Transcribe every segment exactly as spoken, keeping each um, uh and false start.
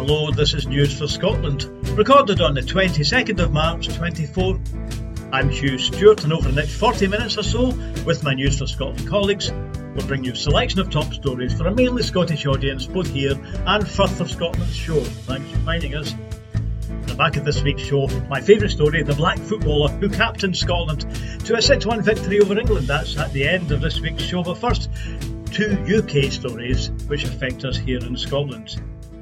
Hello, this is News for Scotland, recorded on the twenty-second of March twenty-four. I'm Hugh Stewart, and over the next forty minutes or so, with my News for Scotland colleagues, we'll bring you a selection of top stories for a mainly Scottish audience, both here and Firth of Scotland's show. Thanks for finding us. At the back of this week's show, my favourite story, the black footballer who captained Scotland to a six one victory over England. That's at the end of this week's show, but first, two U K stories which affect us here in Scotland.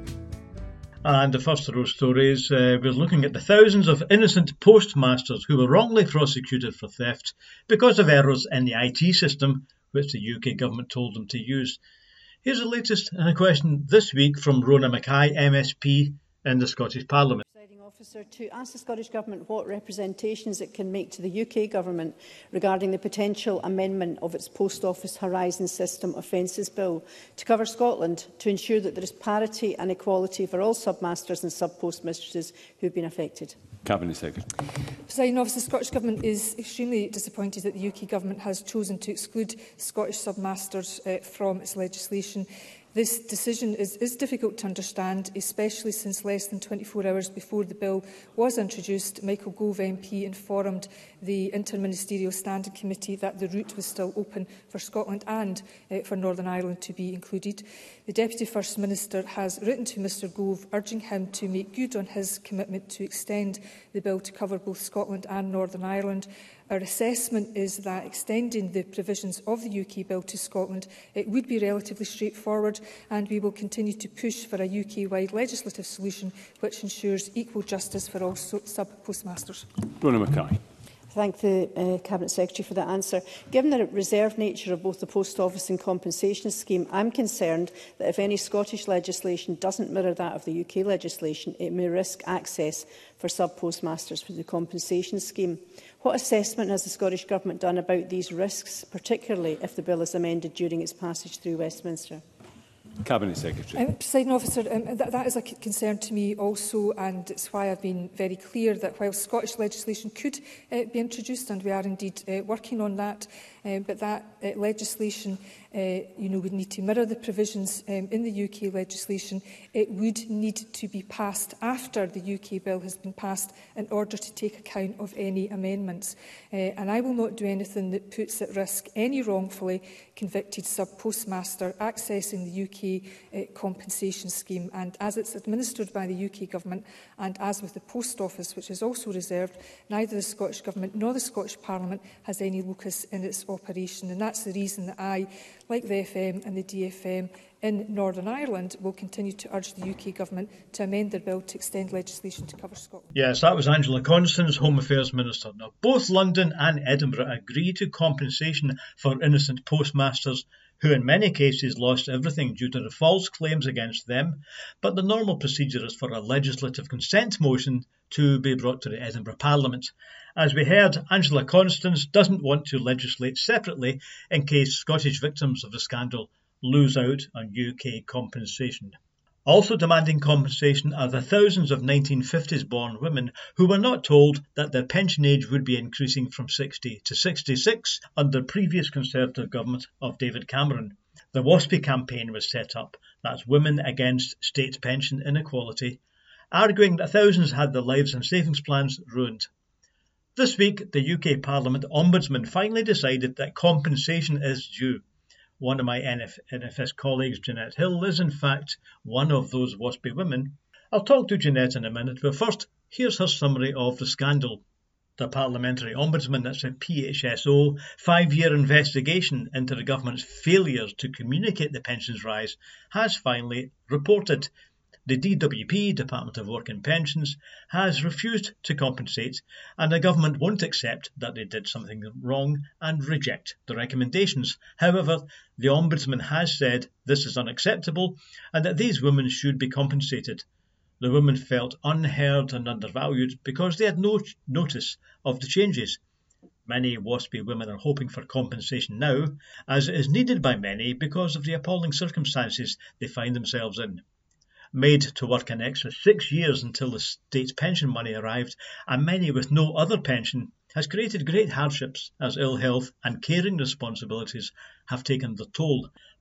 And the first of those stories, uh, we're looking at the thousands of innocent postmasters who were wrongly prosecuted for theft because of errors in the I T system which the U K government told them to use. Here's the latest in a question this week from Rona Mackay, M S P in the Scottish Parliament. Officer, to ask the Scottish Government what representations it can make to the U K Government regarding the potential amendment of its Post Office Horizon System Offences Bill to cover Scotland to ensure that there is parity and equality for all submasters and sub-postmistresses who have been affected. Cabinet Secretary. Presiding Officer, the Scottish Government is extremely disappointed that the U K Government has chosen to exclude Scottish submasters uh, from its legislation. This decision is, is difficult to understand, especially since less than twenty-four hours before the bill was introduced, Michael Gove M P informed the Interministerial Standing Committee that the route was still open for Scotland and uh, for Northern Ireland to be included. The Deputy First Minister has written to Mr Gove urging him to make good on his commitment to extend the bill to cover both Scotland and Northern Ireland. Our assessment is that extending the provisions of the U K bill to Scotland it would be relatively straightforward, and we will continue to push for a U K-wide legislative solution which ensures equal justice for all sub-postmasters. Rona Mackay. Thank the uh, Cabinet Secretary for that answer. Given the reserved nature of both the Post Office and Compensation Scheme, I'm concerned that if any Scottish legislation doesn't mirror that of the U K legislation, it may risk access for sub-postmasters for the Compensation Scheme. What assessment has the Scottish Government done about these risks, particularly if the bill is amended during its passage through Westminster? Cabinet Secretary. Um, Presiding Officer, um, that, that is a concern to me also, and it's why I've been very clear that while Scottish legislation could uh, be introduced, and we are indeed uh, working on that, uh, but that uh, legislation uh, you know, would need to mirror the provisions um, in the U K legislation. It would need to be passed after the U K bill has been passed in order to take account of any amendments. Uh, and I will not do anything that puts at risk any wrongfully convicted sub-postmaster accessing the U K uh, compensation scheme. And as it's administered by the U K Government, and as with the Post Office, which is also reserved, neither the Scottish Government nor the Scottish Parliament has any locus in its operation. And that's the reason that I, like the F M and the D F M in Northern Ireland, will continue to urge the U K Government to amend their bill to extend legislation to cover Scotland. Yes, that was Angela Constance, Home Affairs Minister. Now, both London and Edinburgh agree to compensation for innocent postmasters who in many cases lost everything due to the false claims against them, but the normal procedure is for a legislative consent motion to be brought to the Edinburgh Parliament. As we heard, Angela Constance doesn't want to legislate separately in case Scottish victims of the scandal lose out on U K compensation. Also demanding compensation are the thousands of nineteen fifties born women who were not told that their pension age would be increasing from sixty to sixty-six under previous Conservative government of David Cameron. The WASPI campaign was set up, that's Women Against State Pension Inequality, arguing that thousands had their lives and savings plans ruined. This week, the U K Parliament Ombudsman finally decided that compensation is due. One of my N F S colleagues, Jeanette Hill, is in fact one of those WASPI women. I'll talk to Jeanette in a minute, but first, here's her summary of the scandal. The Parliamentary Ombudsman, that's a P H S O, five-year investigation into the government's failures to communicate the pensions rise, has finally reported. The D W P, Department of Work and Pensions, has refused to compensate, and the government won't accept that they did something wrong and reject the recommendations. However, the Ombudsman has said this is unacceptable and that these women should be compensated. The women felt unheard and undervalued because they had no notice of the changes. Many WASPI women are hoping for compensation now, as it is needed by many because of the appalling circumstances they find themselves in. Made to work an extra six years until the state's pension money arrived, and many with no other pension, has created great hardships as ill health and caring responsibilities have taken their toll.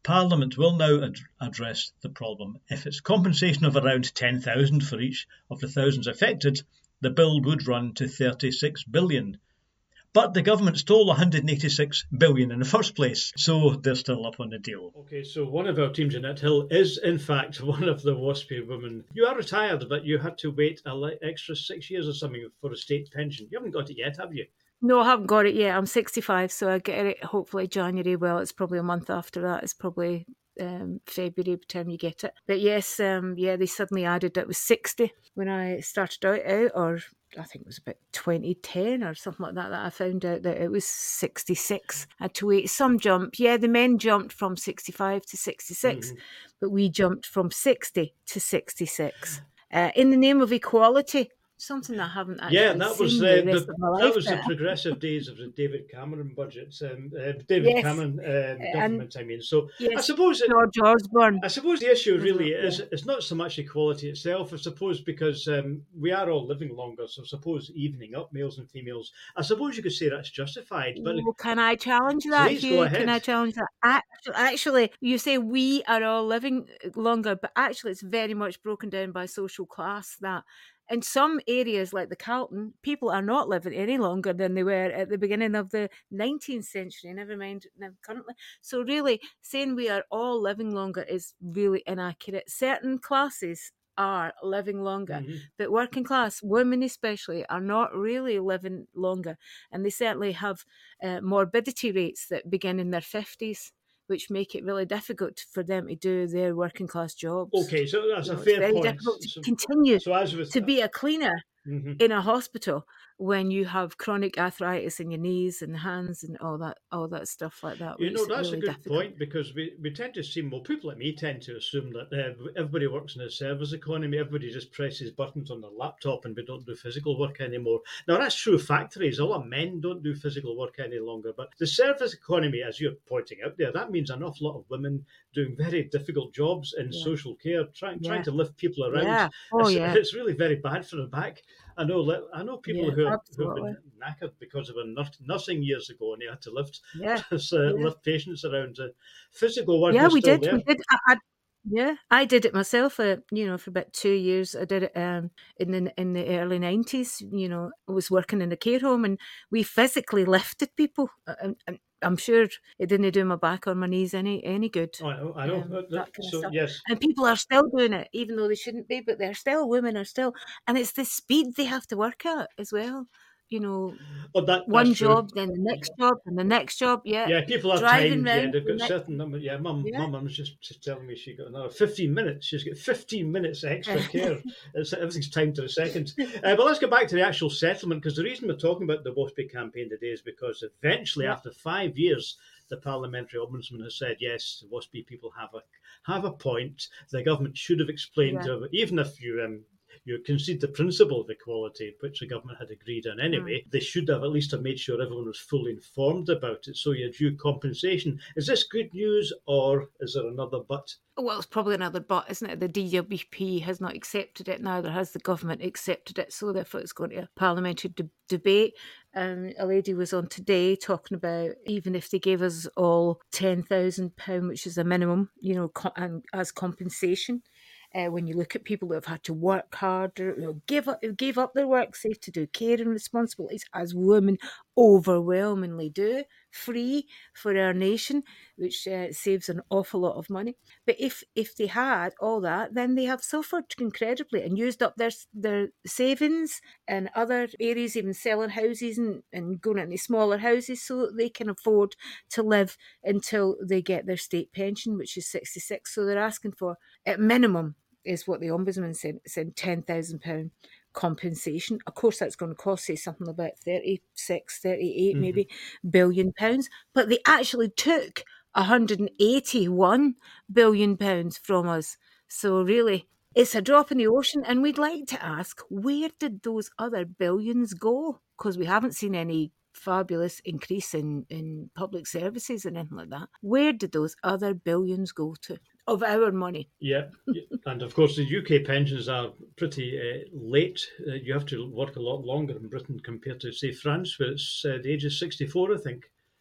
Parliament will now ad- address the problem. If it's compensation of around ten thousand for each of the thousands affected, the bill would run to thirty-six billion pounds. But the government stole one hundred eighty-six billion pounds in the first place, so they're still up on the deal. OK, so one of our team, Jeanette Hill, is in fact one of the WASPy women. You are retired, but you had to wait an extra six years or something for a state pension. You haven't got it yet, have you? No, I haven't got it yet. I'm sixty-five, so I get it hopefully January. Well, it's probably a month after that. It's probably um, February by the time you get it. But yes, um, yeah, they suddenly added that it was sixty when I started out, out, or I think it was about twenty ten or something like that, that I found out that it was sixty-six. I had to wait some jump. Yeah, the men jumped from sixty-five to sixty-six, mm-hmm. but we jumped from sixty to sixty-six. Uh, in the name of equality. Something that I haven't actually yeah, that seen was the uh, rest the, of my life that was now. the progressive days of the David Cameron budgets. Um, uh, David Yes. Cameron um, government, I mean. So Yes, I suppose it, George Osborne. I suppose the issue really Mhm, is it's not so much equality itself. I suppose because um, we are all living longer, so I suppose evening up males and females. I suppose you could say that's justified, but Well, can I challenge that, please Hugh? go ahead. Can I challenge that? Actually, actually, you say we are all living longer, but actually it's very much broken down by social class that in some areas like the Carlton, people are not living any longer than they were at the beginning of the nineteenth century, never mind now currently. So really, saying we are all living longer is really inaccurate. Certain classes are living longer, Mhm. but working class women especially are not really living longer, and they certainly have uh, morbidity rates that begin in their fifties, which make it really difficult for them to do their working class jobs. Okay, so that's You a know, fair it's very point. difficult to So, continue so as with to be a cleaner Mhm. in a hospital when you have chronic arthritis in your knees and hands and all that, all that stuff like that. You makes know, it that's really a good difficult. point because we, we tend to assume, well, people like me tend to assume that uh, everybody works in a service economy, everybody just presses buttons on their laptop and we don't do physical work anymore. Now, that's true of factories. A lot of men don't do physical work any longer, but the service economy, as you're pointing out there, that means an awful lot of women doing very difficult jobs in Yeah. social care, trying Yeah. trying to lift people around. Yeah. Oh, it's, yeah. it's really very bad for the back. I know I know people Yeah, who, are, who have absolutely. been knackered because of a nurs- nursing years ago and they had to lift Yeah. just, uh, Yeah. lift patients around. Uh, physical work Yeah, is we still did. there. We did. I, I, yeah, I did it myself. Uh, you know, for about two years. I did it um, in the in the early nineties. You know, I was working in a care home, and we physically lifted people. And, and I'm sure it didn't do my back or my knees any any good. Oh, I know. I know. Um, Uh, that kind of so stuff. yes, And people are still doing it, even though they shouldn't be. But they're still women are still, and it's the speed they have to work at as well. You know, oh, that one that's true. job, then the next job, and the next job. Yeah, Yeah, people have driving time. Yeah, round they've the got next. certain number. Yeah, mum, Yeah. mum, was just, just telling me she got another fifteen minutes. She's got fifteen minutes extra care. It's, everything's timed to the second. Uh, but let's get back to the actual settlement because the reason we're talking about the WASPy campaign today is because eventually, Yeah. after five years, the parliamentary ombudsman has said yes, the WASPy people have a have a point. The government should have explained Yeah. to them, even if you um, you concede the principle of equality, which the government had agreed on anyway, they should have at least have made sure everyone was fully informed about it. So you're due compensation. Is this good news or is there another but? Well, it's probably another but, isn't it? The D W P has not accepted it, neither has the government accepted it, so therefore it's going to a parliamentary de- debate. Um, a lady was on today talking about even if they gave us all ten thousand pounds, which is a minimum, you know, co- and as compensation, uh, when you look at people who have had to work harder, you know, give up, gave up their work safe to do care and responsibilities, as women overwhelmingly do, free for our nation, which uh, saves an awful lot of money. But if if they had all that, then they have suffered incredibly and used up their their savings and other areas, even selling houses and, and going into smaller houses so that they can afford to live until they get their state pension, which is sixty-six. So they're asking for, at minimum, is what the Ombudsman said, said ten thousand pounds compensation. Of course, that's going to cost, say, something about thirty-six, thirty-eight, Mhm. maybe billion pounds. But they actually took one hundred eighty-one billion pounds from us. So really, it's a drop in the ocean. And we'd like to ask, where did those other billions go? Because we haven't seen any fabulous increase in, in public services and anything like that. Where did those other billions go to of our money? Yeah, yeah. And of course the U K pensions are pretty uh, late. Uh, you have to work a lot longer in Britain compared to, say, France, where it's uh, the age of sixty-four, I think.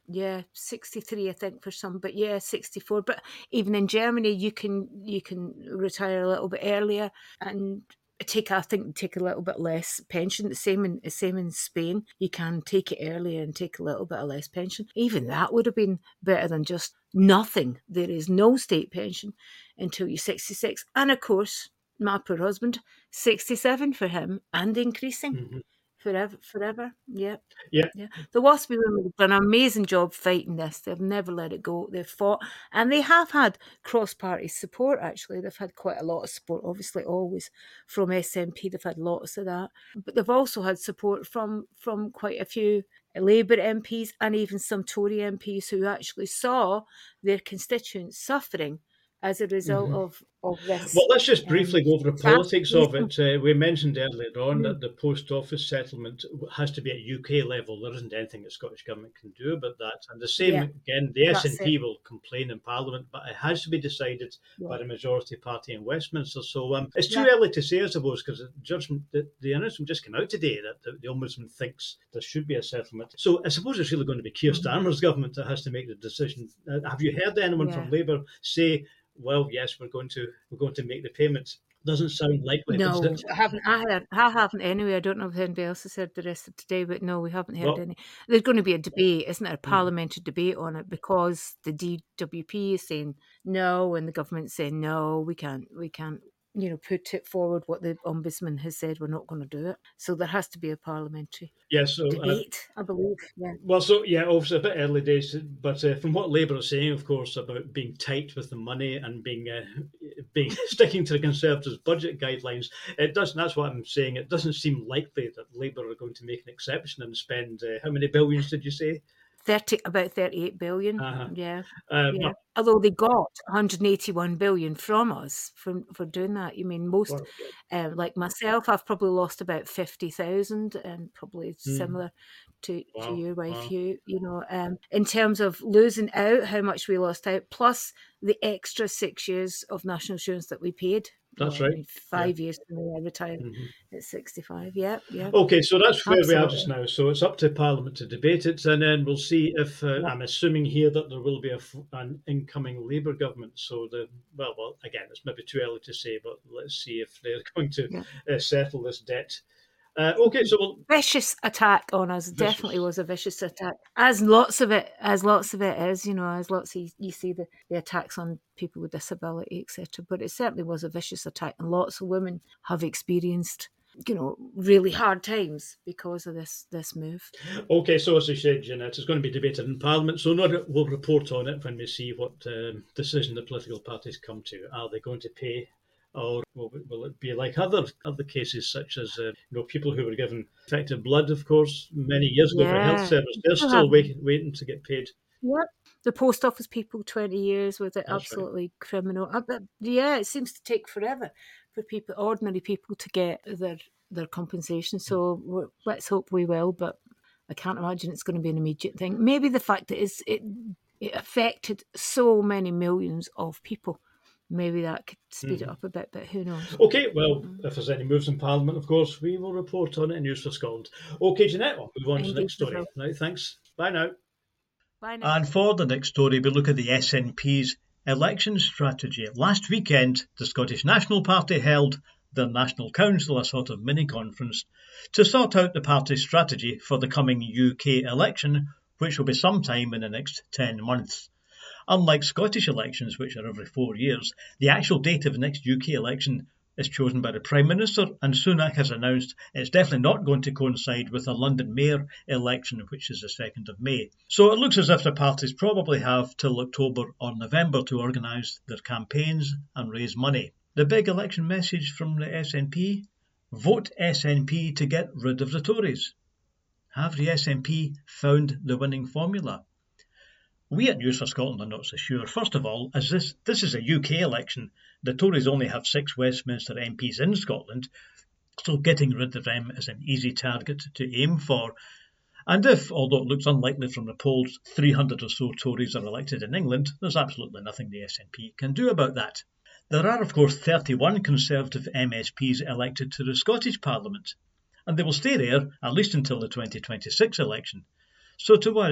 Yeah, sixty-three, I think, for some, but yeah, sixty-four. But even in Germany, you can you can retire a little bit earlier and take, I think, take a little bit less pension. The same in the same in Spain. You can take it earlier and take a little bit of less pension. Even that would have been better than just nothing. There is no state pension until you're sixty-six, and of course, my poor husband, sixty-seven for him and increasing. Mm-hmm. Forever, forever, yeah. Yeah. yeah. The WASPy women have done an amazing job fighting this. They've never let it go. They've fought, and they have had cross-party support, actually. They've had quite a lot of support, obviously, always from S N P. They've had lots of that. But they've also had support from, from quite a few Labour M Ps and even some Tory M Ps who actually saw their constituents suffering as a result mm-hmm. of, of this. Well, let's just briefly um, go over the politics of it. Uh, we mentioned earlier on mm. that the post office settlement has to be at U K level. There isn't anything the Scottish Government can do about that. And the same, yeah. again, the That's S N P it. will complain in Parliament, but it has to be decided yeah. by the majority party in Westminster. So um, it's too yeah. early to say, I suppose, because the judgment, the, the announcement just came out today that the, the Ombudsman thinks there should be a settlement. So I suppose it's really going to be Keir Starmer's mm-hmm. government that has to make the decision. Uh, have you heard anyone yeah. from Labour say, well, yes, we're going to we're going to make the payments? Doesn't sound likely. No, I haven't. I, heard, I haven't anyway. I don't know if anybody else has heard the rest of today, but no, we haven't heard well, any. There's going to be a debate, isn't there? A parliamentary mm. debate on it because the D W P is saying no, and the government's saying no. We can't. We can't. You know, put it forward what the Ombudsman has said. We're not going to do it. So there has to be a parliamentary yeah, so, debate, uh, I believe. Yeah. Well, so yeah, obviously a bit early days, but uh, from what Labour are saying, of course, about being tight with the money and being uh, being sticking to the Conservatives' budget guidelines, it doesn't. That's what I'm saying. It doesn't seem likely that Labour are going to make an exception and spend uh, how many billions did you say? Thirty, about thirty-eight billion. Uh-huh. Yeah, um, yeah. Although they got one hundred eighty-one billion from us for for doing that. You mean most, well, yeah. um, like myself, I've probably lost about fifty thousand, and probably mm. similar to, wow. to your wife. Wow. You you know, um, in terms of losing out, how much we lost out, plus the extra six years of national insurance that we paid. That's well, right. Five yeah. years when I retired mm-hmm. at sixty-five. Yeah, yeah. Okay, so that's where Absolutely. we are just now. So it's up to Parliament to debate it, and then we'll see if uh, yeah. I'm assuming here that there will be a, an incoming Labour government. So the well, well, again, it's maybe too early to say, but let's see if they're going to yeah. uh, settle this debt. Uh, okay, so we'll... vicious attack on us. Vicious. Definitely was a vicious attack, as lots of it, as lots of it is. You know, as lots of you see the, the attacks on people with disability, et cetera. But it certainly was a vicious attack, and lots of women have experienced, you know, really hard times because of this this move. Okay, so as I said, Jeanette, it's going to be debated in Parliament. So not, we'll report on it when we see what um, decision the political parties come to. Are they going to pay? Or will, will it be like other other cases, such as uh, you know, people who were given effective blood, of course, many years ago yeah. for a health service? They're still have... waiting, waiting to get paid. Yep. The post office people, twenty years with it, That's absolutely right. criminal. Uh, but yeah, it seems to take forever for people, ordinary people, to get their their compensation. So we're, let's hope we will. But I can't imagine it's going to be an immediate thing. Maybe the fact that it's, it it affected so many millions of people. Maybe that could speed mm. it up a bit, but who knows? Okay, well, mm. if there's any moves in Parliament, of course, we will report on it in News for Scotland. Okay, Jeanette, we'll move on Thank to the next story. So. Right, thanks. Bye now. Bye now. And for the next story, we look at the S N P's election strategy. Last weekend, the Scottish National Party held their National Council, a sort of mini-conference, to sort out the party's strategy for the coming U K election, which will be sometime in the next ten months. Unlike Scottish elections, which are every four years, the actual date of the next U K election is chosen by the Prime Minister, and Sunak has announced it's definitely not going to coincide with the London Mayor election, which is the second of May. So it looks as if the parties probably have till October or November to organise their campaigns and raise money. The big election message from the S N P? Vote S N P to get rid of the Tories. Have the S N P found the winning formula? We at News for Scotland are not so sure. First of all, as this this is a U K election, the Tories only have six Westminster M Ps in Scotland, so getting rid of them is an easy target to aim for. And if, although it looks unlikely from the polls, three hundred or so Tories are elected in England, there's absolutely nothing the S N P can do about that. There are, of course, thirty-one Conservative M S Ps elected to the Scottish Parliament, and they will stay there at least until the twenty twenty-six election. So to us,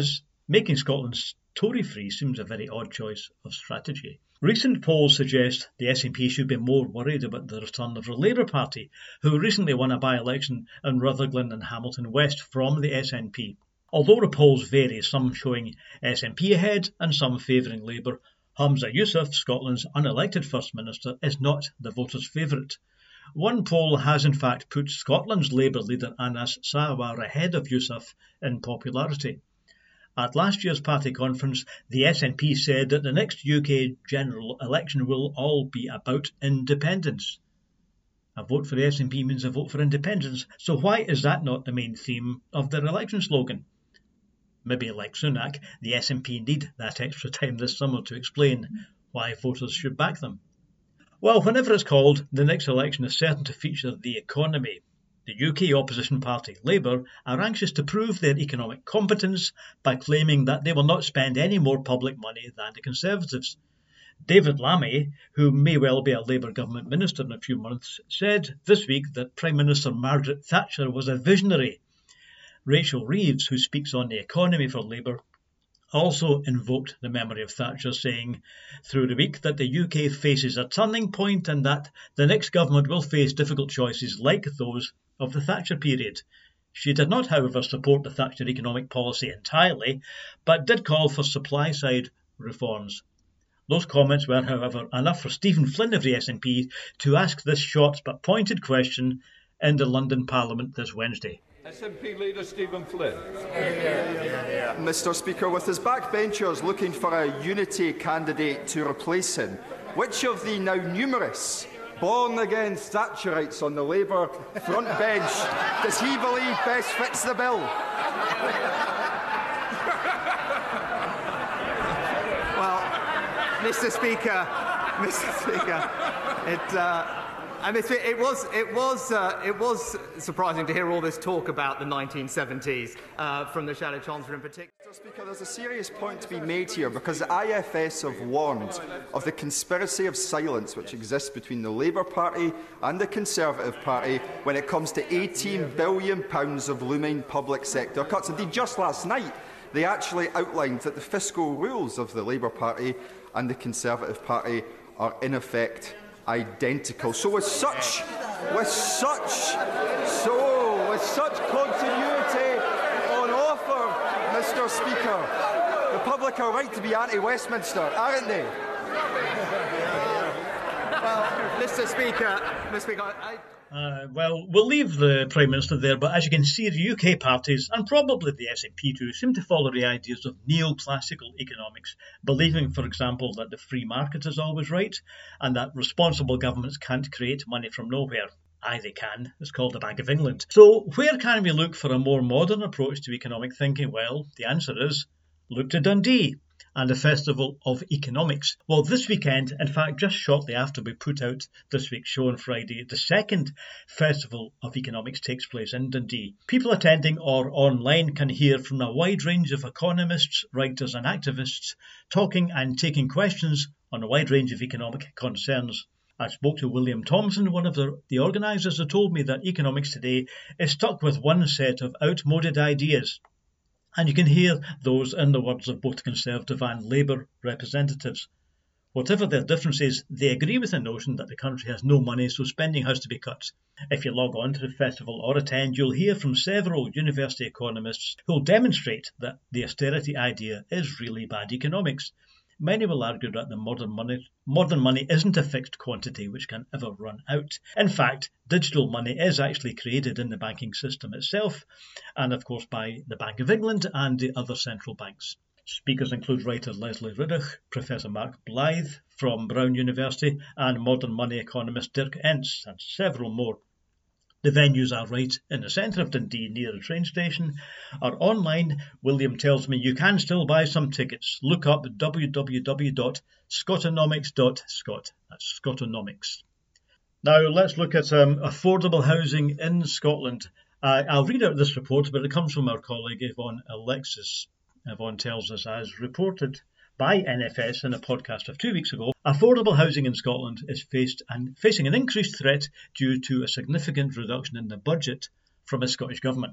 Making Scotland Tory-free seems a very odd choice of strategy. Recent polls suggest the S N P should be more worried about the return of the Labour Party, who recently won a by-election in Rutherglen and Hamilton West from the S N P. Although the polls vary, some showing S N P ahead and some favouring Labour, Humza Yousaf, Scotland's unelected First Minister, is not the voters' favourite. One poll has in fact put Scotland's Labour leader Anas Sarwar ahead of Yousaf in popularity. At last year's party conference, the S N P said that the next U K general election will all be about independence. A vote for the S N P means a vote for independence, so why is that not the main theme of their election slogan? Maybe, like Sunak, the S N P need that extra time this summer to explain why voters should back them. Well, whenever it's called, the next election is certain to feature the economy. The U K opposition party, Labour, are anxious to prove their economic competence by claiming that they will not spend any more public money than the Conservatives. David Lammy, who may well be a Labour government minister in a few months, said this week that Prime Minister Margaret Thatcher was a visionary. Rachel Reeves, who speaks on the economy for Labour, also invoked the memory of Thatcher, saying through the week that the U K faces a turning point and that the next government will face difficult choices like those of the Thatcher period. She did not, however, support the Thatcher economic policy entirely, but did call for supply-side reforms. Those comments were, however, enough for Stephen Flynn of the S N P to ask this short but pointed question in the London Parliament this Wednesday. S N P leader Stephen Flynn. Yeah, yeah, yeah, yeah. Mr Speaker, with his backbenchers looking for a unity candidate to replace him, which of the now numerous born-again Thatcherites on the Labour front bench does he believe best fits the bill? Well, Mr Speaker, Mr Speaker, it. Uh, And it, it was it was uh, it was surprising to hear all this talk about the nineteen seventies uh, from the Shadow Chancellor in particular. Mr Speaker, there's a serious point to be made here because the I F S have warned of the conspiracy of silence which exists between the Labour Party and the Conservative Party when it comes to eighteen billion pounds of looming public sector cuts. Indeed, just last night they actually outlined that the fiscal rules of the Labour Party and the Conservative Party are in effect identical. So with such, with such, so with such continuity on offer, Mr Speaker, the public are right to be anti-Westminster, aren't they? Well, Mr Speaker, Mr Speaker, I... Uh, well, we'll leave the Prime Minister there, but as you can see, the U K parties, and probably the S N P too, seem to follow the ideas of neoclassical economics, believing, for example, that the free market is always right, and that responsible governments can't create money from nowhere. Aye, they can. It's called the Bank of England. So, where can we look for a more modern approach to economic thinking? Well, the answer is, look to Dundee and the Festival of Economics. Well, this weekend, in fact, just shortly after we put out this week's show on Friday, the second Festival of Economics takes place in Dundee. People attending or online can hear from a wide range of economists, writers and activists talking and taking questions on a wide range of economic concerns. I spoke to William Thompson, one of the, the organisers, who told me that economics today is stuck with one set of outmoded ideas. And you can hear those in the words of both Conservative and Labour representatives. Whatever their differences, they agree with the notion that the country has no money, so spending has to be cut. If you log on to the festival or attend, you'll hear from several university economists who'll demonstrate that the austerity idea is really bad economics. Many will argue that the modern money, modern money isn't a fixed quantity which can ever run out. In fact, digital money is actually created in the banking system itself, and of course by the Bank of England and the other central banks. Speakers include writer Leslie Riddoch, Professor Mark Blythe from Brown University, and modern money economist Dirk Entz, and several more. The venues are right in the centre of Dundee near the train station. Or online, William tells me you can still buy some tickets. Look up w w w dot scotonomics dot scot. That's Scotonomics. Now let's look at um, affordable housing in Scotland. Uh, I'll read out this report, but it comes from our colleague Yvonne Alexis. Yvonne tells us, as reported by N F S in a podcast of two weeks ago, affordable housing in Scotland is faced and facing an increased threat due to a significant reduction in the budget from the Scottish Government.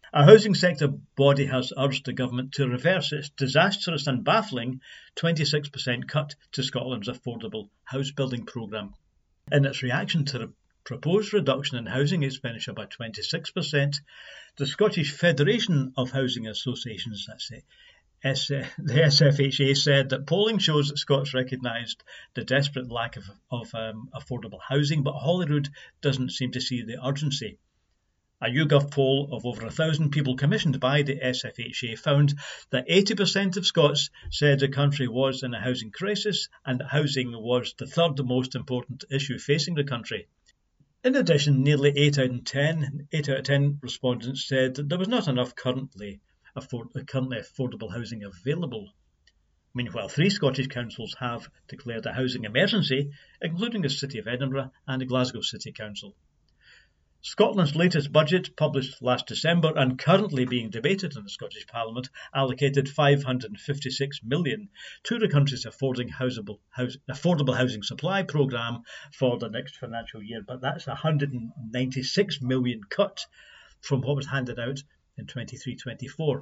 A housing sector body has urged the government to reverse its disastrous and baffling twenty-six percent cut to Scotland's affordable house building programme. In its reaction to the proposed reduction in housing expenditure by twenty-six percent, the Scottish Federation of Housing Associations, that's it, S, uh, the S F H A, said that polling shows that Scots recognised the desperate lack of, of um, affordable housing, but Holyrood doesn't seem to see the urgency. A YouGov poll of over a thousand people commissioned by the S F H A found that eighty percent of Scots said the country was in a housing crisis and that housing was the third most important issue facing the country. In addition, nearly eight out of ten, eight out of ten respondents said that there was not enough currently, afford, currently affordable housing available. Meanwhile, three Scottish councils have declared a housing emergency, including the City of Edinburgh and the Glasgow City Council. Scotland's latest budget, published last December and currently being debated in the Scottish Parliament, allocated five hundred fifty-six million pounds to the country's affordable, housable, house, affordable housing supply programme for the next financial year, but that's a one hundred ninety-six million pounds cut from what was handed out in twenty-three twenty-four.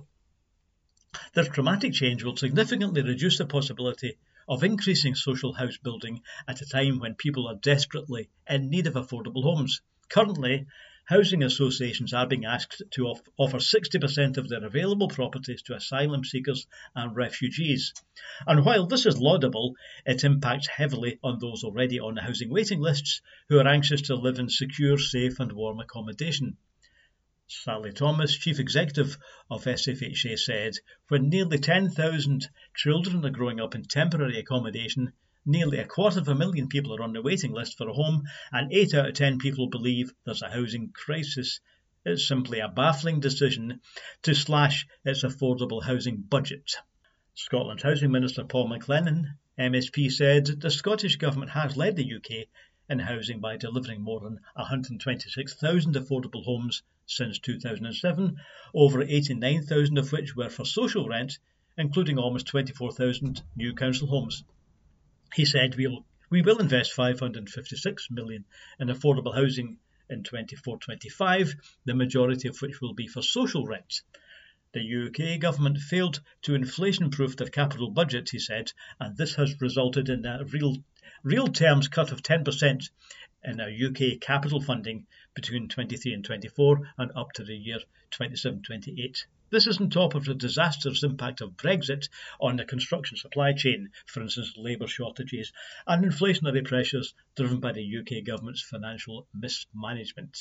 This dramatic change will significantly reduce the possibility of increasing social house building at a time when people are desperately in need of affordable homes. Currently, housing associations are being asked to off- offer sixty percent of their available properties to asylum seekers and refugees. And while this is laudable, it impacts heavily on those already on the housing waiting lists who are anxious to live in secure, safe and warm accommodation. Sally Thomas, Chief Executive of S F H A, said, when nearly ten thousand children are growing up in temporary accommodation, nearly a quarter of a million people are on the waiting list for a home, and eight out of ten people believe there's a housing crisis. It's simply a baffling decision to slash its affordable housing budget. Scotland's Housing Minister Paul McLennan, M S P, said the Scottish Government has led the U K in housing by delivering more than one hundred twenty-six thousand affordable homes since two thousand seven, over eighty-nine thousand of which were for social rent, including almost twenty-four thousand new council homes. He said we'll, we will invest five hundred fifty-six million pounds in affordable housing in twenty-four twenty-five, the majority of which will be for social rents. The U K government failed to inflation-proof their capital budget, he said, and this has resulted in a real, real terms cut of ten percent in our U K capital funding between twenty-three and twenty-four and up to the year twenty-seven twenty-eight. This is on top of the disastrous impact of Brexit on the construction supply chain, for instance, labour shortages and inflationary pressures driven by the U K government's financial mismanagement.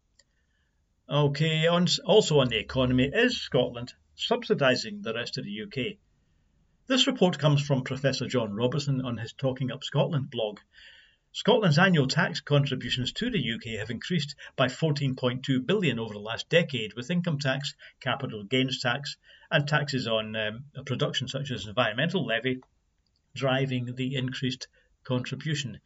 Okay, on, also on the economy, is Scotland subsidising the rest of the U K? This report comes from Professor John Robertson on his Talking Up Scotland blog. Scotland's annual tax contributions to the U K have increased by fourteen point two billion pounds over the last decade, with income tax, capital gains tax and taxes on um, production such as environmental levy driving the increased contribution.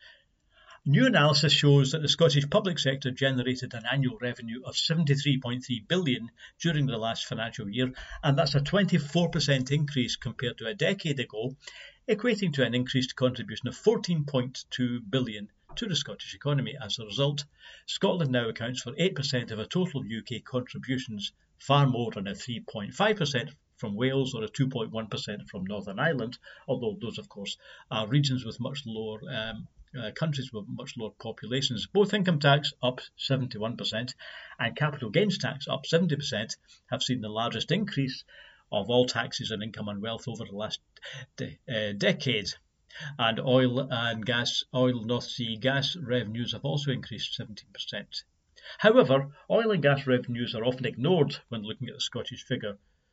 New analysis shows that the Scottish public sector generated an annual revenue of seventy-three point three billion pounds during the last financial year, and that's a twenty-four percent increase compared to a decade ago, equating to an increased contribution of fourteen point two billion pounds to the Scottish economy. As a result, Scotland now accounts for eight percent of a total U K contributions, far more than a three point five percent from Wales or a two point one percent from Northern Ireland, although those, of course, are regions with much lower um, Uh, countries with much lower populations. Both income tax up seventy-one percent and capital gains tax up seventy percent have seen the largest increase of all taxes on income and wealth over the last de- uh, decade. And oil and gas, oil North Sea gas revenues have also increased seventeen percent. However, oil and gas revenues are often ignored when looking at the Scottish figure.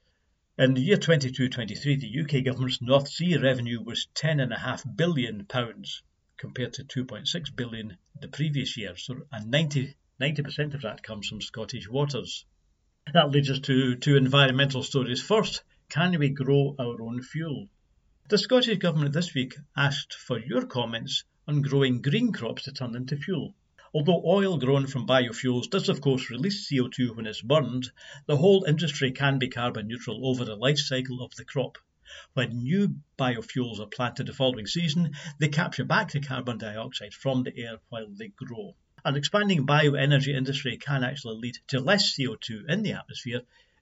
In the year twenty-two twenty-three, the U K government's North Sea revenue was ten point five billion pounds. Compared to two point six billion pounds the previous year, so and ninety percent of that comes from Scottish waters. That leads us to two environmental stories. First, can we grow our own fuel? The Scottish Government this week asked for your comments on growing green crops to turn into fuel. Although oil grown from biofuels does of course release C O two when it's burned, the whole industry can be carbon neutral over the life cycle of the crop. When new biofuels are planted the following season, they capture back the carbon dioxide from the air while they grow. An expanding bioenergy industry can actually lead to less C O two in the atmosphere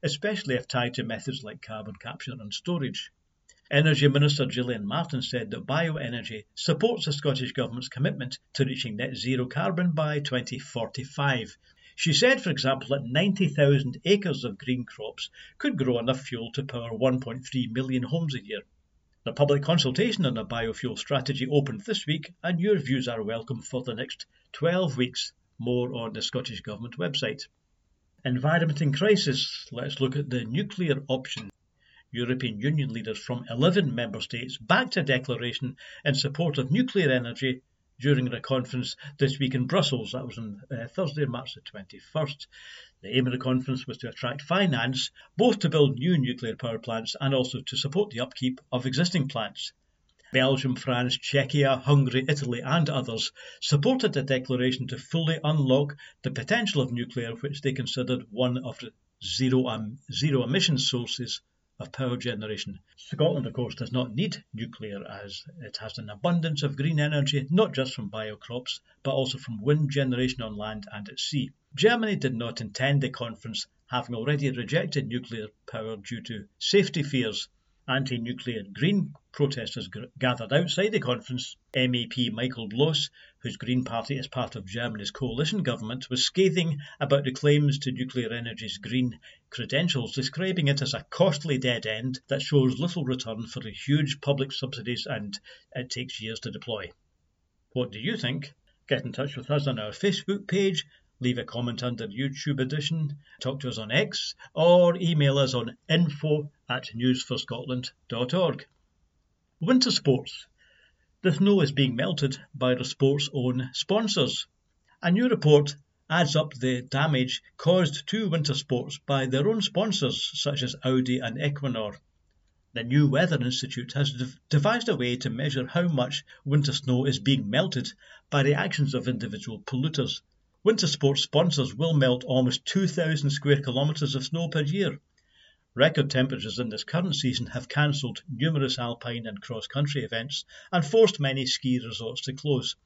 especially if tied to methods like carbon capture and storage. Energy Minister Gillian Martin said that bioenergy supports the Scottish Government's commitment to reaching net zero carbon by twenty forty-five. She said, for example, that ninety thousand acres of green crops could grow enough fuel to power one point three million homes a year. The public consultation on a biofuel strategy opened this week, and your views are welcome for the next twelve weeks. More on the Scottish Government website. Environment in crisis. Let's look at the nuclear option. European Union leaders from eleven member states backed a declaration in support of nuclear energy during a conference this week in Brussels. That was on uh, Thursday, March the twenty-first. The aim of the conference was to attract finance, both to build new nuclear power plants and also to support the upkeep of existing plants. Belgium, France, Czechia, Hungary, Italy and others supported the declaration to fully unlock the potential of nuclear, which they considered one of the zero, um, zero emission sources of power generation. Scotland, of course, does not need nuclear as it has an abundance of green energy, not just from biocrops, but also from wind generation on land and at sea. Germany did not attend the conference, having already rejected nuclear power due to safety fears. Anti-nuclear Green protesters g- gathered outside the conference. M E P Michael Bloss, whose Green Party is part of Germany's coalition government, was scathing about the claims to nuclear energy's green credentials, describing it as a costly dead end that shows little return for the huge public subsidies and it takes years to deploy. What do you think? Get in touch with us on our Facebook page, leave a comment under the YouTube edition, talk to us on X, or email us on info at news for scotland dot org. Winter sports. The snow is being melted by the sport's own sponsors. A new report adds up the damage caused to winter sports by their own sponsors, such as Audi and Equinor. The New Weather Institute has dev- devised a way to measure how much winter snow is being melted by the actions of individual polluters. Winter sports sponsors will melt almost two thousand square kilometres of snow per year. Record temperatures in this current season have cancelled numerous alpine and cross-country events and forced many ski resorts to close.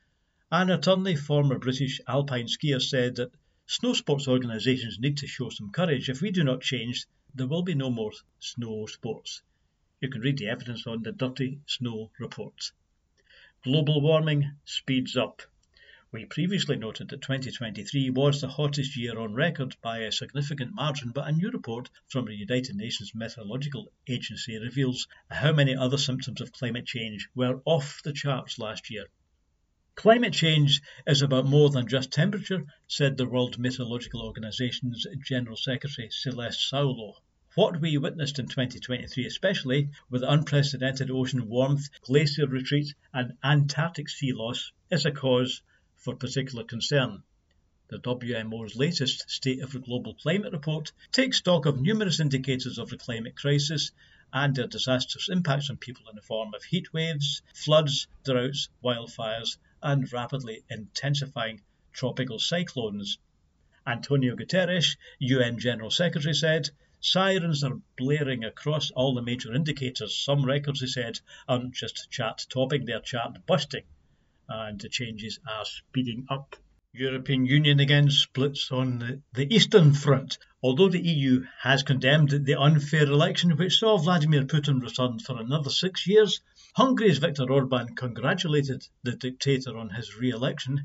Anna Turnley, former British alpine skier, said that snow sports organisations need to show some courage. If we do not change, there will be no more snow sports. You can read the evidence on the Dirty Snow Report. Global warming speeds up. We previously noted that twenty twenty-three was the hottest year on record by a significant margin, but a new report from the United Nations Meteorological Agency reveals how many other symptoms of climate change were off the charts last year. Climate change is about more than just temperature, said the World Meteorological Organization's General Secretary Celeste Saulo. What we witnessed in twenty twenty-three, especially with unprecedented ocean warmth, glacier retreat and Antarctic sea loss, is a cause for particular concern. The W M O's latest State of the Global Climate Report takes stock of numerous indicators of the climate crisis and their disastrous impacts on people in the form of heat waves, floods, droughts, wildfires, and rapidly intensifying tropical cyclones. Antonio Guterres, U N General Secretary, said, "Sirens are blaring across all the major indicators. Some records," he said, aren't just chart topping, they're chart busting. And the changes are speeding up. European Union again splits on the, the Eastern Front. Although the E U has condemned the unfair election which saw Vladimir Putin return for another six years, Hungary's Viktor Orban congratulated the dictator on his re-election,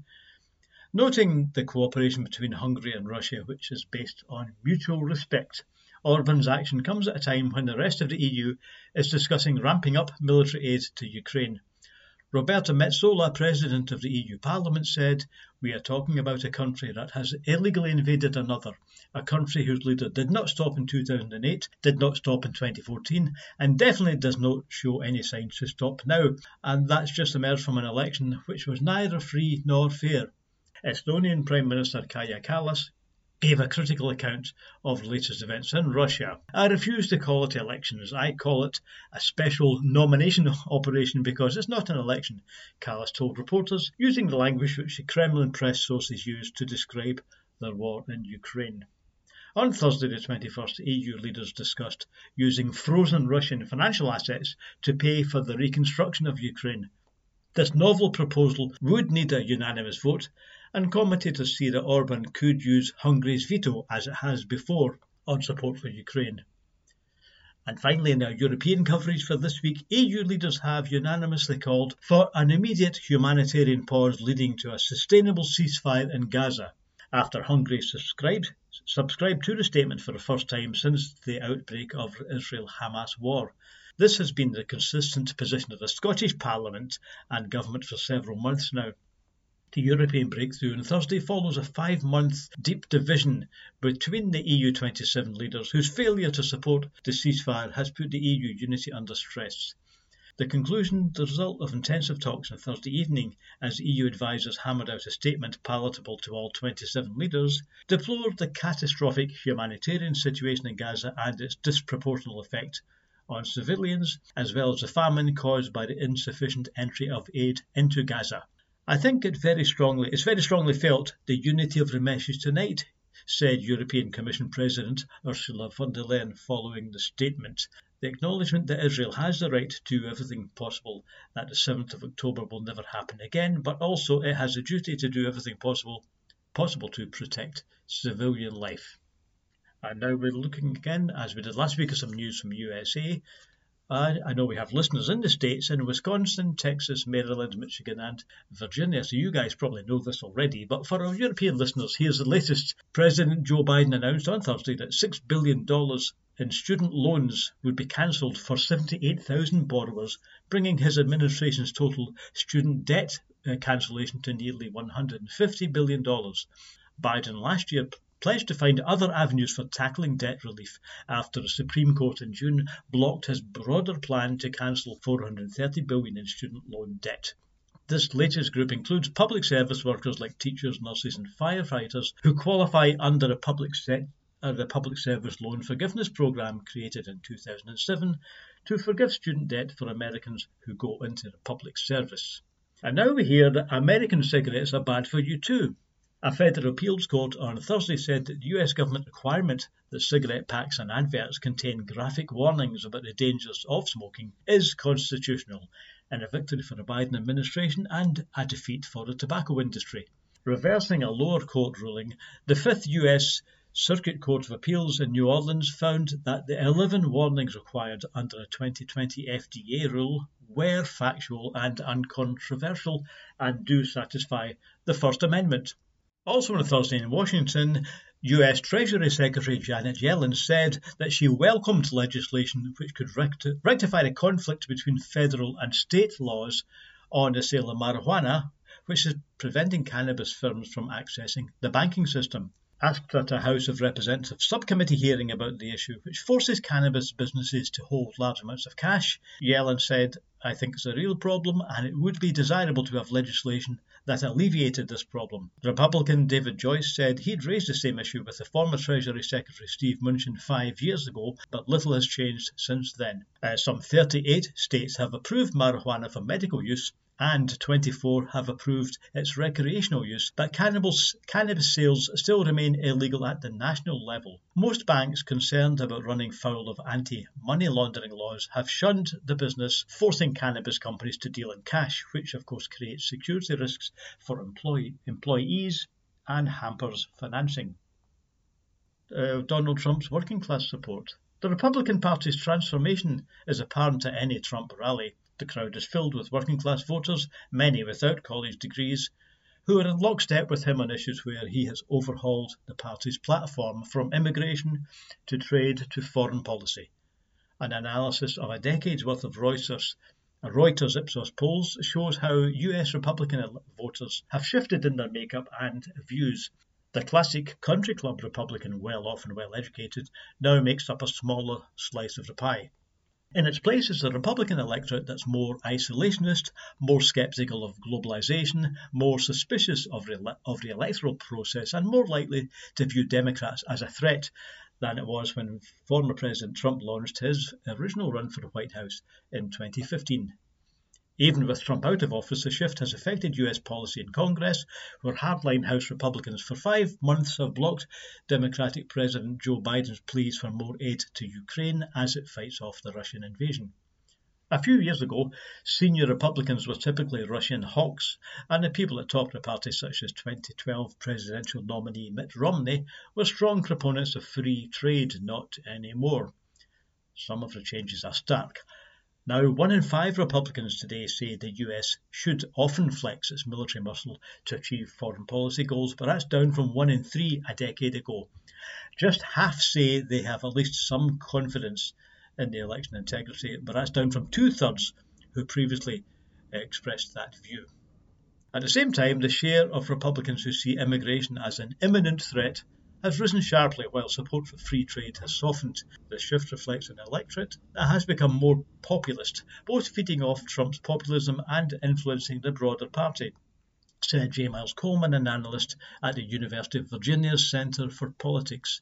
noting the cooperation between Hungary and Russia, which is based on mutual respect. Orban's action comes at a time when the rest of the E U is discussing ramping up military aid to Ukraine. Roberta Metsola, President of the E U Parliament, said, "We are talking about a country that has illegally invaded another, a country whose leader did not stop in two thousand eight, did not stop in twenty fourteen, and definitely does not show any signs to stop now, and that's just emerged from an election which was neither free nor fair." Estonian Prime Minister Kaja Kallas gave a critical account of the latest events in Russia. "I refuse to call it elections. I call it a special nomination operation because it's not an election," Kallas told reporters, using the language which the Kremlin press sources used to describe their war in Ukraine. On Thursday the twenty-first, E U leaders discussed using frozen Russian financial assets to pay for the reconstruction of Ukraine. This novel proposal would need a unanimous vote, and commentators see that Orban could use Hungary's veto as it has before. on support for Ukraine. And finally, in our European coverage for this week, E U leaders have unanimously called for an immediate humanitarian pause leading to a sustainable ceasefire in Gaza, after Hungary subscribed, subscribed to the statement for the first time since the outbreak of the Israel-Hamas war. This has been the consistent position of the Scottish Parliament and government for several months now. The European breakthrough on Thursday follows a five-month deep division between the E U twenty-seven leaders, whose failure to support the ceasefire has put the E U unity under stress. The conclusion, the result of intensive talks on Thursday evening, as E U advisers hammered out a statement palatable to all twenty-seven leaders, deplored the catastrophic humanitarian situation in Gaza and its disproportionate effect on civilians, as well as the famine caused by the insufficient entry of aid into Gaza. I think it very strongly, it's very strongly felt the unity of the message tonight, said European Commission President Ursula von der Leyen following the statement. The acknowledgement that Israel has the right to do everything possible, that the seventh of October will never happen again, but also it has a duty to do everything possible, possible to protect civilian life. And now we're looking again, as we did last week, at some news from U S A. Uh, I know we have listeners in the States, in Wisconsin, Texas, Maryland, Michigan and Virginia, so you guys probably know this already. But for our European listeners, here's the latest. President Joe Biden announced on Thursday that six billion dollars in student loans would be cancelled for seventy-eight thousand borrowers, bringing his administration's total student debt uh, cancellation to nearly one hundred fifty billion dollars. Biden last year pledged to find other avenues for tackling debt relief after the Supreme Court in June blocked his broader plan to cancel four hundred thirty billion dollars in student loan debt. This latest group includes public service workers like teachers, nurses and firefighters who qualify under a public, se- uh, the public Service Loan Forgiveness Programme created in two thousand seven to forgive student debt for Americans who go into the public service. And now we hear that American cigarettes are bad for you too. A federal appeals court on Thursday said that the U S government requirement that cigarette packs and adverts contain graphic warnings about the dangers of smoking is constitutional, and a victory for the Biden administration and a defeat for the tobacco industry. Reversing a lower court ruling, the Fifth U S Circuit Court of Appeals in New Orleans found that the eleven warnings required under a twenty twenty F D A rule were factual and uncontroversial and do satisfy the First Amendment. Also on Thursday in Washington, U S Treasury Secretary Janet Yellen said that she welcomed legislation which could recti- rectify the conflict between federal and state laws on the sale of marijuana, which is preventing cannabis firms from accessing the banking system. Asked at a House of Representatives subcommittee hearing about the issue, which forces cannabis businesses to hold large amounts of cash, Yellen said, "I think it's a real problem and it would be desirable to have legislation that alleviated this problem." Republican David Joyce said he'd raised the same issue with the former Treasury Secretary Steve Mnuchin five years ago, but little has changed since then. Uh, some thirty-eight states have approved marijuana for medical use, and twenty-four have approved its recreational use, but cannabis, cannabis sales still remain illegal at the national level. Most banks concerned about running foul of anti-money laundering laws have shunned the business, forcing cannabis companies to deal in cash, which of course creates security risks for employee, employees and hampers financing. Uh, Donald Trump's working class support. The Republican Party's transformation is apparent at any Trump rally. The crowd is filled with working-class voters, many without college degrees, who are in lockstep with him on issues where he has overhauled the party's platform, from immigration to trade to foreign policy. An analysis of a decade's worth of Reuters, Reuters Ipsos polls shows how U S Republican voters have shifted in their makeup and views. The classic country club Republican, well-off and well-educated, now makes up a smaller slice of the pie. In its place is the Republican electorate that's more isolationist, more sceptical of globalization, more suspicious of, re- of the electoral process, and more likely to view Democrats as a threat than it was when former President Trump launched his original run for the White House in twenty fifteen. Even with Trump out of office, the shift has affected U S policy in Congress, where hardline House Republicans for five months have blocked Democratic President Joe Biden's pleas for more aid to Ukraine as it fights off the Russian invasion. A few years ago, senior Republicans were typically Russian hawks, and the people at top of the party, such as twenty twelve presidential nominee Mitt Romney, were strong proponents of free trade. Not anymore. Some of the changes are stark. Now, one in five Republicans today say the U S should often flex its military muscle to achieve foreign policy goals, but that's down from one in three a decade ago. Just half say they have at least some confidence in the election integrity, but that's down from two-thirds who previously expressed that view. At the same time, the share of Republicans who see immigration as an imminent threat has risen sharply, while support for free trade has softened. The shift reflects an electorate that has become more populist, both feeding off Trump's populism and influencing the broader party, said J. Miles Coleman, an analyst at the University of Virginia's Centre for Politics.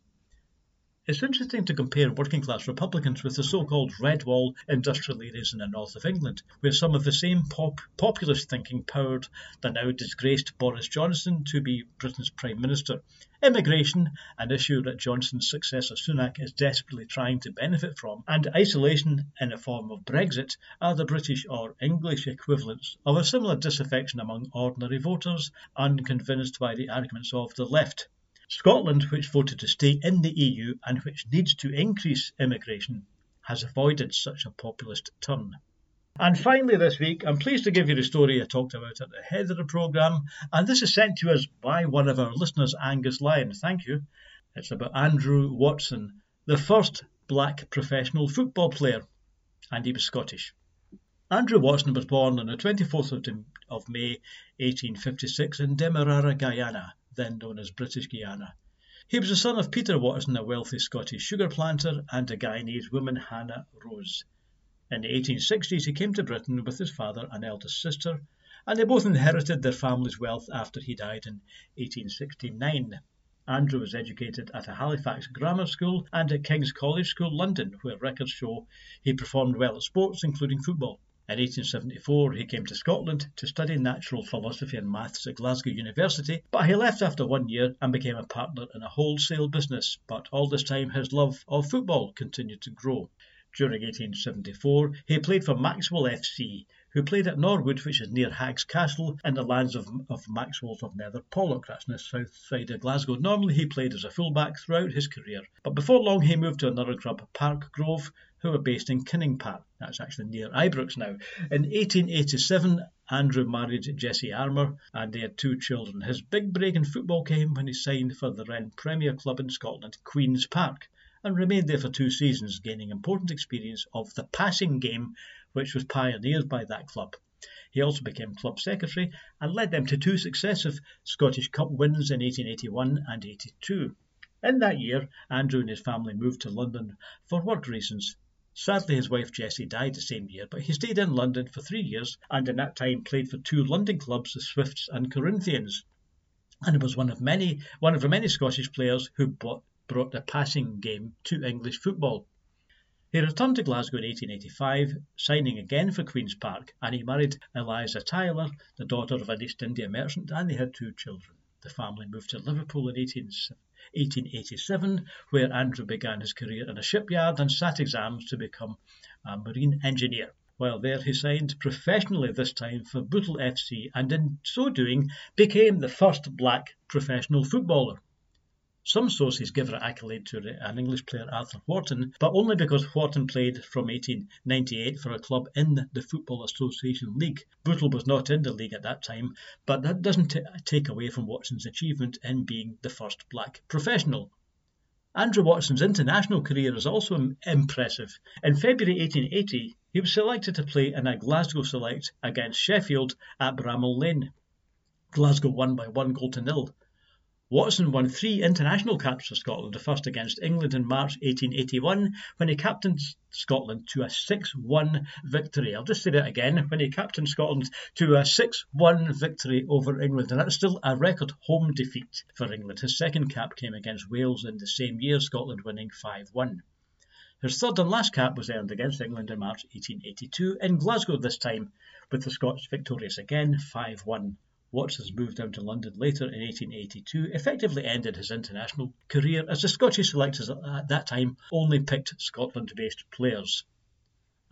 It's interesting to compare working-class Republicans with the so-called Red Wall industrial areas in the north of England, where some of the same pop- populist thinking powered the now disgraced Boris Johnson to be Britain's Prime Minister. Immigration, an issue that Johnson's successor Sunak is desperately trying to benefit from, and isolation in the form of Brexit are the British or English equivalents of a similar disaffection among ordinary voters, unconvinced by the arguments of the left. Scotland, which voted to stay in the E U and which needs to increase immigration, has avoided such a populist turn. And finally this week, I'm pleased to give you the story I talked about at the head of the programme, and this is sent to us by one of our listeners, Angus Lyon. Thank you. It's about Andrew Watson, the first black professional football player, and he was Scottish. Andrew Watson was born on the twenty-fourth of May eighteen fifty-six in Demerara, Guyana, then known as British Guiana. He was the son of Peter Watson, a wealthy Scottish sugar planter, and a Guyanese woman, Hannah Rose. In the eighteen sixties, he came to Britain with his father and eldest sister, and they both inherited their family's wealth after he died in eighteen sixty-nine. Andrew was educated at a Halifax grammar school and at King's College School, London, where records show he performed well at sports, including football. In eighteen seventy-four, he came to Scotland to study natural philosophy and maths at Glasgow University, but he left after one year and became a partner in a wholesale business. But all this time, his love of football continued to grow. During eighteen seventy-four, he played for Maxwell F C, who played at Norwood, which is near Haggs Castle, in the lands of, of Maxwell's of Nether Pollock, that's on the south side of Glasgow. Normally he played as a fullback throughout his career, but before long he moved to another club, Park Grove, who are based in Kinning Park. That's actually near Ibrox now. In eighteen eighty-seven, Andrew married Jessie Armour, and they had two children. His big break in football came when he signed for the then Premier club in Scotland, Queen's Park, and remained there for two seasons, gaining important experience of the passing game, which was pioneered by that club. He also became club secretary and led them to two successive Scottish Cup wins in eighteen eighty-one and eighty-two. In that year, Andrew and his family moved to London for work reasons. Sadly, his wife Jessie died the same year, but he stayed in London for three years and in that time played for two London clubs, the Swifts and Corinthians, and was one of many, one of the many Scottish players who brought, brought the passing game to English football. He returned to Glasgow in eighteen eighty-five, signing again for Queen's Park, and he married Eliza Tyler, the daughter of an East India merchant, and they had two children. The family moved to Liverpool in eighteen eighty-seven, where Andrew began his career in a shipyard and sat exams to become a marine engineer. While there, he signed professionally this time for Bootle F C, and in so doing became the first black professional footballer. Some sources give an accolade to an English player, Arthur Wharton, but only because Wharton played from eighteen ninety-eight for a club in the Football Association League. Bootle was not in the league at that time, but that doesn't t- take away from Watson's achievement in being the first black professional. Andrew Watson's international career is also impressive. In February eighteen eighty, he was selected to play in a Glasgow select against Sheffield at Bramall Lane. Glasgow won by one goal to nil. Watson won three international caps for Scotland, the first against England in March eighteen eighty-one, when he captained Scotland to a six one victory. I'll just say that again, when he captained Scotland to a six one victory over England, and that's still a record home defeat for England. His second cap came against Wales in the same year, Scotland winning five one. His third and last cap was earned against England in March eighteen eighty-two, in Glasgow this time, with the Scots victorious again, five one. Watson's moved down to London later in eighteen eighty-two, effectively ended his international career as the Scottish selectors at that time only picked Scotland-based players.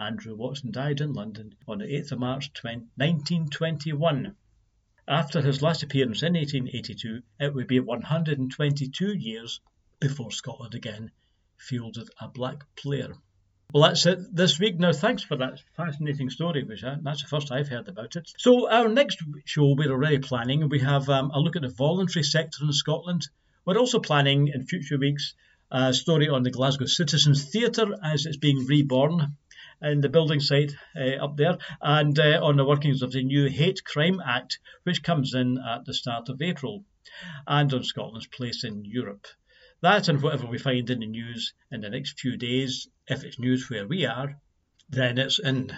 Andrew Watson died in London on the eighth of March nineteen twenty-one. After his last appearance in eighteen eighty-two, it would be one hundred twenty-two years before Scotland again fielded a black player. Well, that's it this week. Now, thanks for that fascinating story, Bouchard. That's the first I've heard about it. So our next show we're already planning. We have um, a look at the voluntary sector in Scotland. We're also planning in future weeks a story on the Glasgow Citizens Theatre as it's being reborn in the building site uh, up there, and uh, on the workings of the new Hate Crime Act, which comes in at the start of April, and on Scotland's place in Europe. That and whatever we find in the news in the next few days, if it's news where we are, then it's in.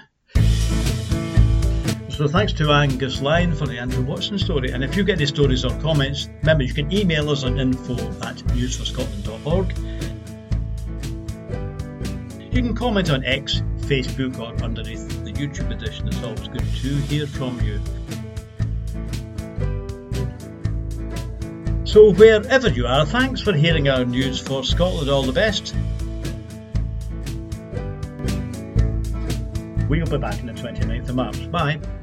So thanks to Angus Lyon for the Andrew Watson story. And if you get any stories or comments, remember you can email us on info at news for scotland dot org. You can comment on X, Facebook or underneath the YouTube edition. It's always good to hear from you. So wherever you are, thanks for hearing our news for Scotland. All the best. We'll be back on the twenty-ninth of March. Bye.